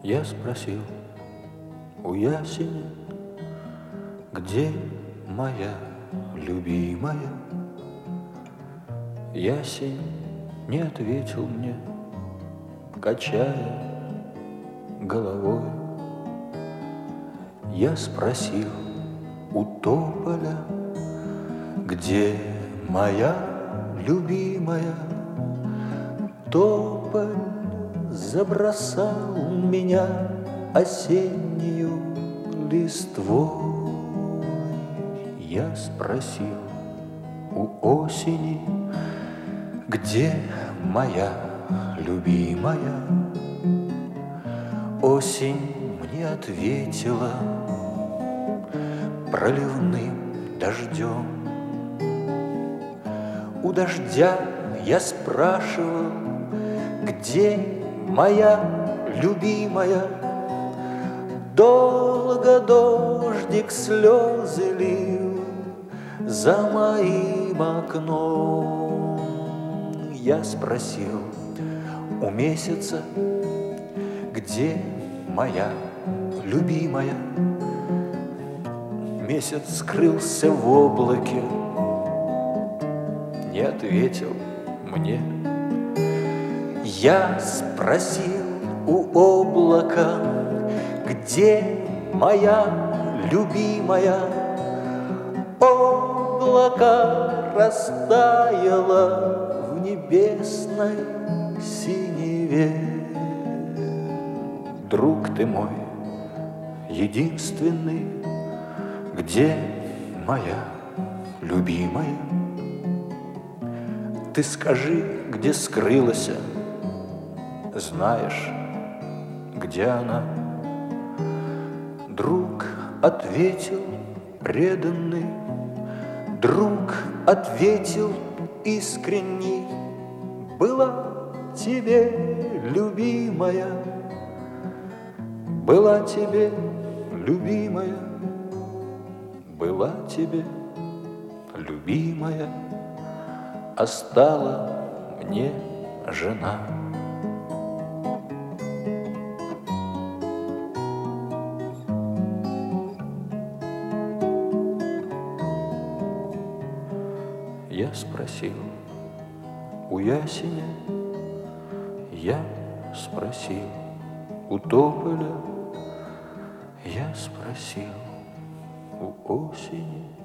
Я спросил у ясеня, где моя любимая? Ясень не ответил мне, качая головой. Я спросил у тополя, где моя любимая? Тополь забросал меня осеннюю листвой. Я спросил у осени, где моя любимая? Осень мне ответила проливным дождем. У дождя я спрашивал, где моя любимая? Долго дождик слезы лил за моим окном. Я спросил у месяца, где моя любимая? Месяц скрылся в облаке, не ответил мне. Я спросил у облака, где моя любимая? Облако растаяло в небесной синеве. Друг ты мой единственный, где моя любимая? Ты скажи, где скрылась, знаешь, где она? Друг ответил преданный, друг ответил искренний: была тебе любимая, была тебе любимая, была тебе любимая, а стала мне жена. Я спросил у ясеня, я спросил у тополя, я спросил у осени.